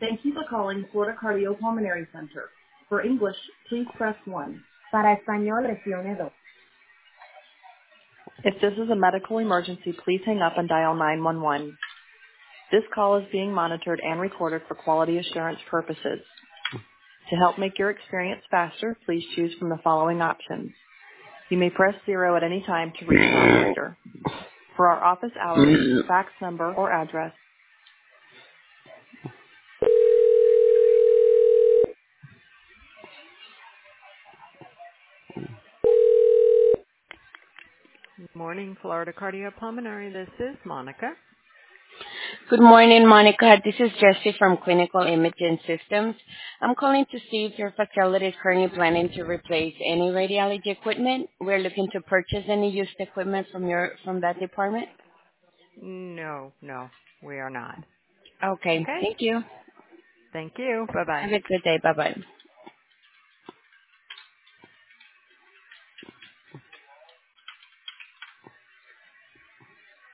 Thank you for calling Florida Cardiopulmonary Center. For English, please press 1. Para español, presione 2. If this is a medical emergency, please hang up and dial 911. This call is being monitored and recorded for quality assurance purposes. To help make your experience faster, please choose from the following options. You may press 0 at any time to reach an operator. For our office hours, fax number, or address. Good morning, Florida Cardiopulmonary. This is Monica. Good morning, Monica. This is Jessie from Clinical Imaging Systems. I'm calling to see if your facility is currently planning to replace any radiology equipment. We're looking to purchase any used equipment from that department. No, we are not. Okay. Okay. Thank you. Thank you. Bye-bye. Have a good day. Bye-bye.